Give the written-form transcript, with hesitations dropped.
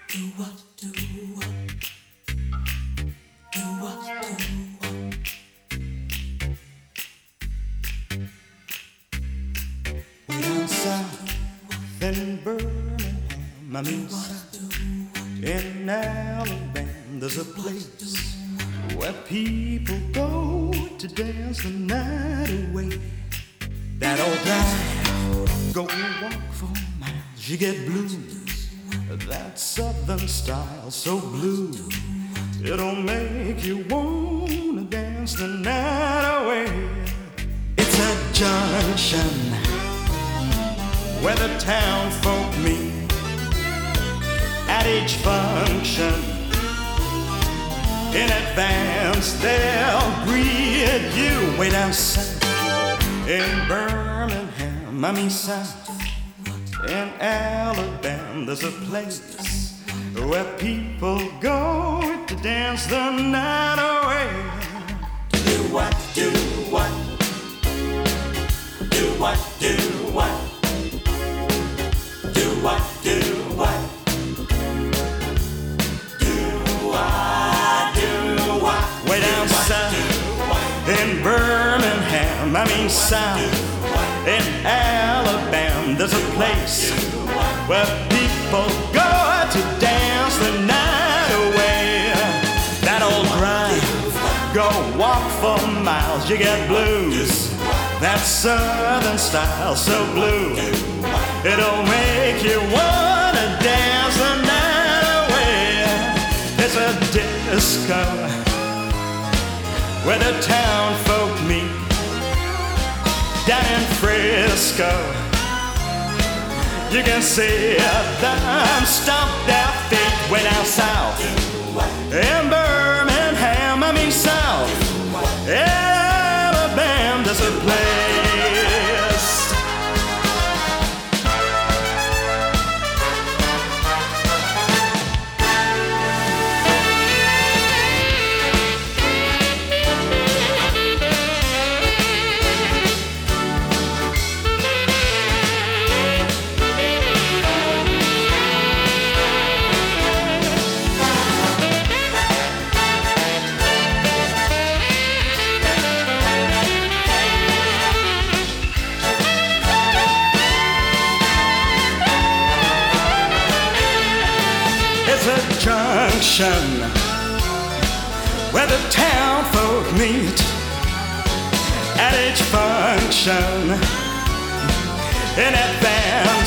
Way down south in Birmingham, I mean south in Alabama, there's a place where people go to dance the night away. That old drive, go walk for miles, you get blues. That southern style, so blue, it'll make you wanna dance the night away. It's a junction where the town folk meet at each function. In advance, they'll greet you. Way down south in Birmingham, I mean south in Alabama, there's a place where people go to dance the night away. Do what, do what, do what, do what, do what, do what, do what. Way down south in Birmingham, I mean south in Alabama, there's a place where people go to dance the night away. That old drive, go walk for miles, you get blues. That southern style, so blue, it'll make you wanna dance the night away. It's a disco where the town folk meet down in Frisco. You can see them stomp their feet way down south in Birmingham, I mean south Alabama, there's a place. Junction where the town folk meet at each function. In advance